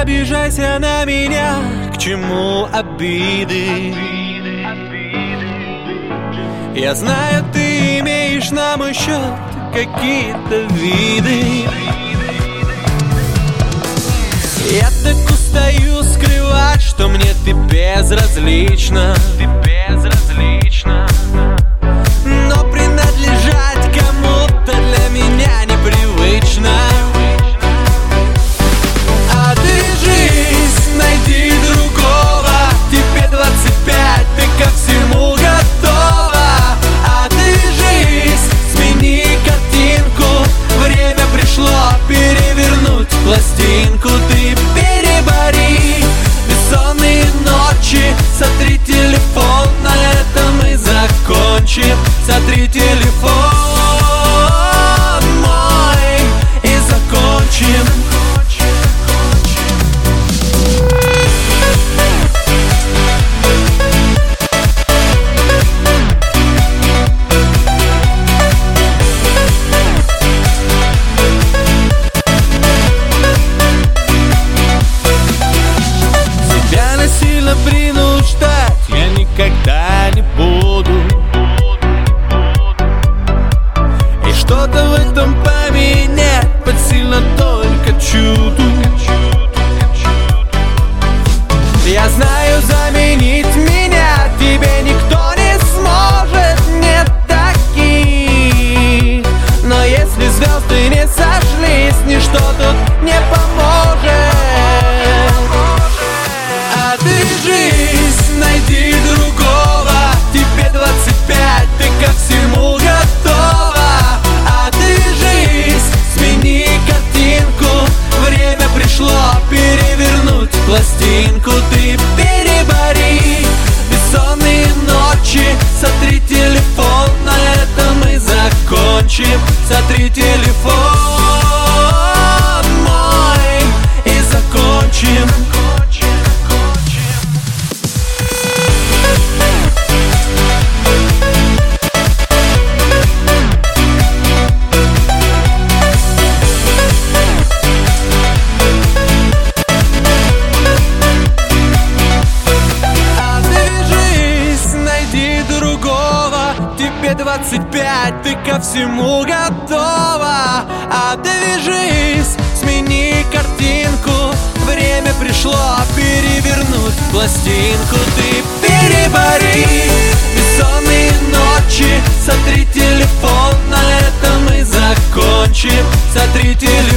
обижайся на меня, к чему обиды? Я знаю, ты имеешь на мой счет какие-то виды. Я так устаю скрывать, что мне ты безразлична. Но принадлежать кому-то для меня непривычно. Отвяжись, найди другого. Тебе 25, ты ко всему готова. Отвяжись, смени картинку. Время пришло перевернуть пластинку. Ты перебори бессонные ночи. Сотри телефон, на этом мы закончим. Сотри телефон мой и закончим. Тебя насильно принуждать я никогда не буду. И что-то в этом поменять под сильно только чуду. Я знаю, заменить меня тебе никто не сможет, нет таких. Но если звезды не сошлись, ничто тут не поможет. Отвяжись, найди другого. Тебе 25, ты ко всему готова. Отвяжись, смени картинку. Время пришло перевернуть пластинку. Ты перебори бессонные ночи. Сотри телефон, на этом мы закончим. Сотри телефон мой и закончим. Тебе 25, ты ко всему готова. Отвяжись, смени картинку. Время пришло перевернуть пластинку. Ты перебори бессонные ночи. Сотри телефон, на этом мы закончим. Сотри телефон